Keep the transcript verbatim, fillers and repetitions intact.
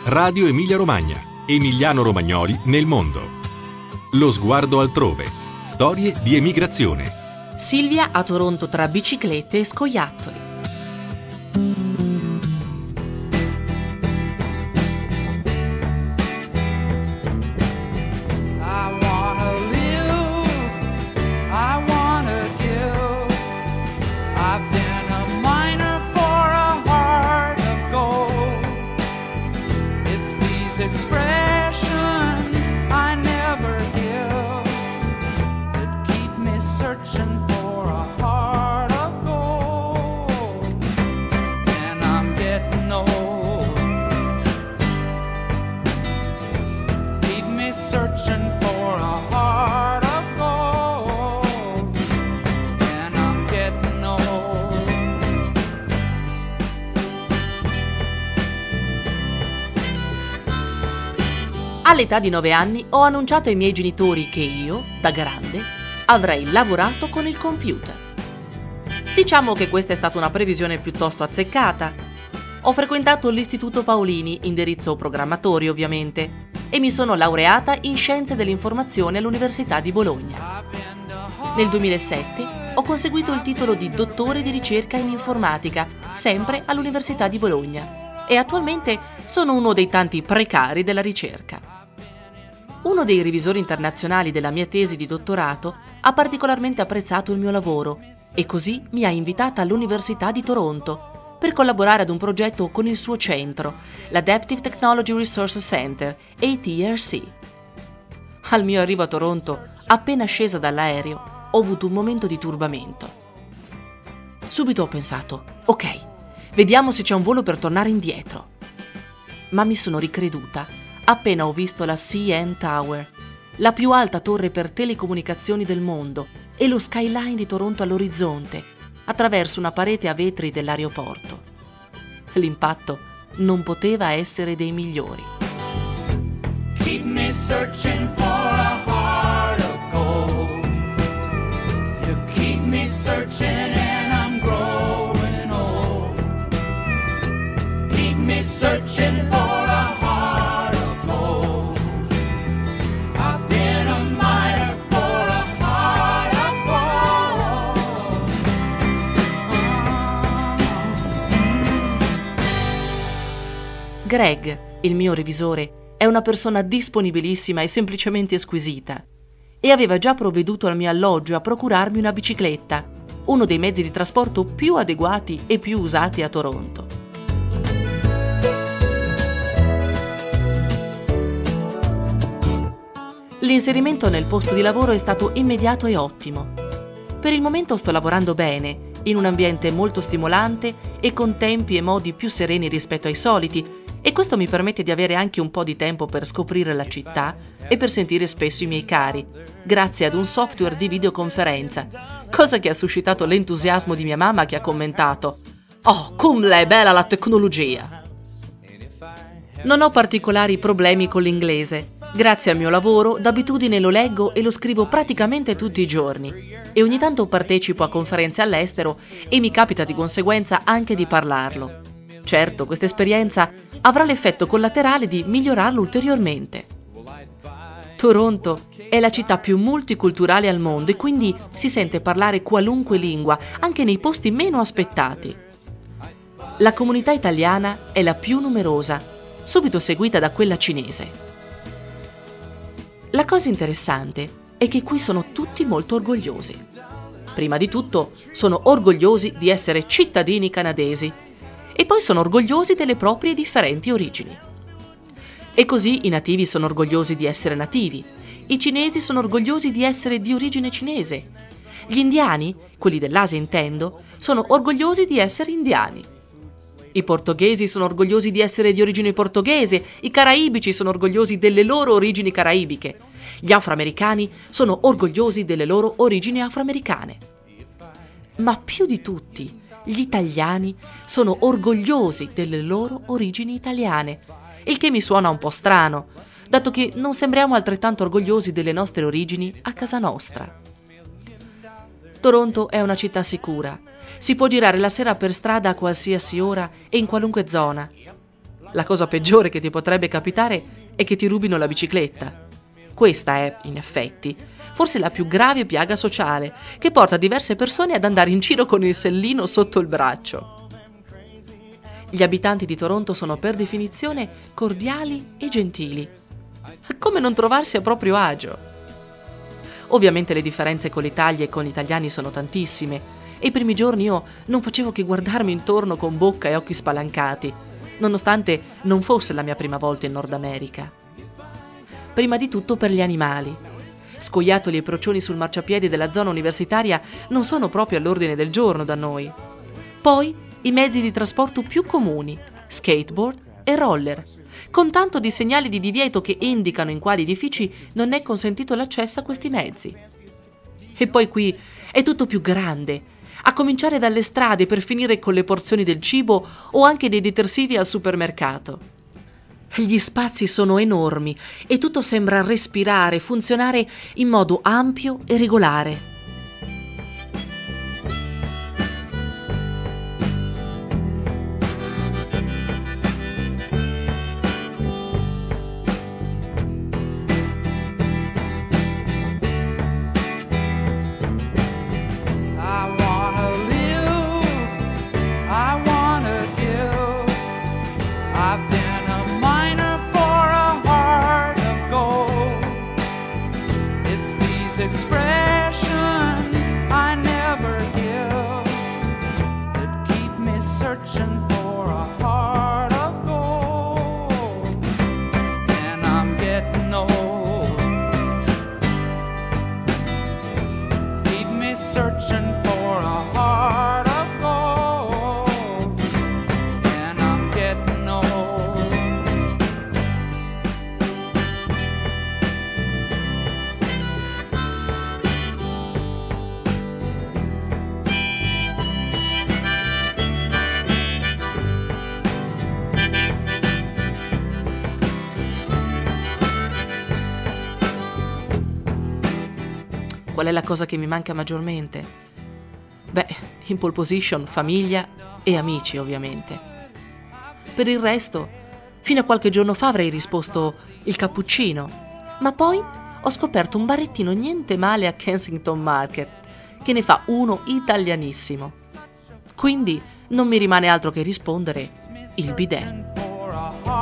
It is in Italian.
Radio Emilia Romagna, Emiliano Romagnoli nel mondo. Lo sguardo altrove, storie di emigrazione. Silvia a Toronto tra biciclette e scoiattoli. All'età di nove anni ho annunciato ai miei genitori che io, da grande, avrei lavorato con il computer. Diciamo che questa è stata una previsione piuttosto azzeccata. Ho frequentato l'Istituto Paolini, indirizzo programmatori ovviamente, e mi sono laureata in Scienze dell'Informazione all'Università di Bologna. Nel duemilasette ho conseguito il titolo di dottore di ricerca in informatica, sempre all'Università di Bologna, e attualmente sono uno dei tanti precari della ricerca. Uno dei revisori internazionali della mia tesi di dottorato ha particolarmente apprezzato il mio lavoro e così mi ha invitata all'Università di Toronto per collaborare ad un progetto con il suo centro, l'Adaptive Technology Resource Center, A T R C. Al mio arrivo a Toronto, appena scesa dall'aereo, ho avuto un momento di turbamento. Subito ho pensato, ok, vediamo se c'è un volo per tornare indietro. Ma mi sono ricreduta appena ho visto la C N Tower, la più alta torre per telecomunicazioni del mondo, e lo skyline di Toronto all'orizzonte, attraverso una parete a vetri dell'aeroporto. L'impatto non poteva essere dei migliori. Keep me searching for a heart of gold. You keep me searching and I'm growing old. Keep me searching for a heart of gold. I've been a miner for a heart of gold. Greg, il mio revisore, è una persona disponibilissima e semplicemente squisita e aveva già provveduto al mio alloggio a procurarmi una bicicletta, uno dei mezzi di trasporto più adeguati e più usati a Toronto. L'inserimento nel posto di lavoro è stato immediato e ottimo. Per il momento sto lavorando bene, in un ambiente molto stimolante e con tempi e modi più sereni rispetto ai soliti, e questo mi permette di avere anche un po' di tempo per scoprire la città e per sentire spesso i miei cari, grazie ad un software di videoconferenza, cosa che ha suscitato l'entusiasmo di mia mamma, che ha commentato: «Oh, come è bella la tecnologia!» Non ho particolari problemi con l'inglese. Grazie al mio lavoro, d'abitudine lo leggo e lo scrivo praticamente tutti i giorni, e ogni tanto partecipo a conferenze all'estero e mi capita di conseguenza anche di parlarlo. Certo, questa esperienza avrà l'effetto collaterale di migliorarlo ulteriormente. Toronto è la città più multiculturale al mondo e quindi si sente parlare qualunque lingua, anche nei posti meno aspettati. La comunità italiana è la più numerosa, subito seguita da quella cinese. La cosa interessante è che qui sono tutti molto orgogliosi. Prima di tutto, sono orgogliosi di essere cittadini canadesi e poi sono orgogliosi delle proprie differenti origini. E così i nativi sono orgogliosi di essere nativi, i cinesi sono orgogliosi di essere di origine cinese, gli indiani, quelli dell'Asia intendo, sono orgogliosi di essere indiani. I portoghesi sono orgogliosi di essere di origine portoghese, i caraibici sono orgogliosi delle loro origini caraibiche, gli afroamericani sono orgogliosi delle loro origini afroamericane. Ma più di tutti, gli italiani sono orgogliosi delle loro origini italiane, il che mi suona un po' strano, dato che non sembriamo altrettanto orgogliosi delle nostre origini a casa nostra. Toronto è una città sicura. Si può girare la sera per strada a qualsiasi ora e in qualunque zona. La cosa peggiore che ti potrebbe capitare è che ti rubino la bicicletta. Questa è, in effetti, forse la più grave piaga sociale, che porta diverse persone ad andare in giro con il sellino sotto il braccio. Gli abitanti di Toronto sono per definizione cordiali e gentili. Come non trovarsi a proprio agio? Ovviamente le differenze con l'Italia e con gli italiani sono tantissime, e i primi giorni io non facevo che guardarmi intorno con bocca e occhi spalancati, nonostante non fosse la mia prima volta in Nord America. Prima di tutto per gli animali. Scoiattoli e procioni sul marciapiede della zona universitaria non sono proprio all'ordine del giorno da noi. Poi i mezzi di trasporto più comuni, skateboard e roller, con tanto di segnali di divieto che indicano in quali edifici non è consentito l'accesso a questi mezzi. E poi qui è tutto più grande, a cominciare dalle strade per finire con le porzioni del cibo o anche dei detersivi al supermercato. Gli spazi sono enormi e tutto sembra respirare e funzionare in modo ampio e regolare. Qual è la cosa che mi manca maggiormente? Beh, in pole position, famiglia e amici, ovviamente. Per il resto, fino a qualche giorno fa avrei risposto il cappuccino, ma poi ho scoperto un barettino niente male a Kensington Market, che ne fa uno italianissimo. Quindi non mi rimane altro che rispondere il bidet.